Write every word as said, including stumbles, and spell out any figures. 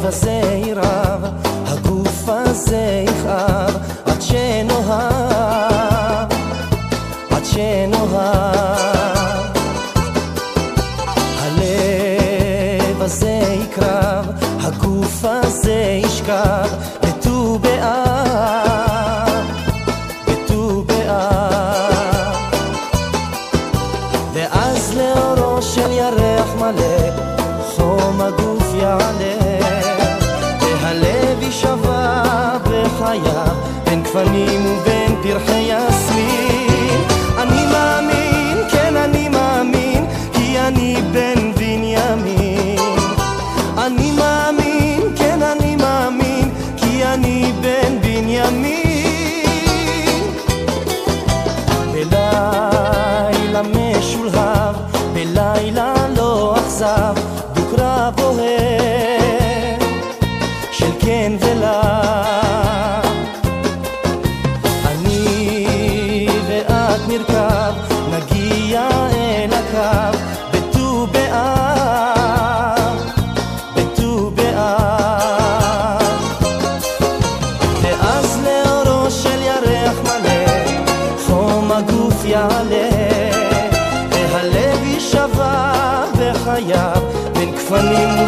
הזה ירב, הגוף הזה יכאב, עד שנוהב, עד שנוהב. הלב הזה יקרב, הגוף הזה ישכב, בט"ו באב, בט"ו באב. ואז לאורו של ירח מלא, חום הגוף יעלה, והלב יישבע בחייו, בין גפנים ובין פרחי יסמין. אני מאמין, כן אני מאמין, כי אני בן בנימין. אני מאמין, כן אני מאמין, כי אני בן בנימין. בלילה משולהב, בלילה לא אכזב, דו-קרב אוהב של כן ולא. אני ואת נרכב, נגיע אל הקו, בט"ו באב, בט"ו באב. ואז לאורו של ירח מלא, חום הגוף יעלה, והלב יישבע בחייו, בין גפנים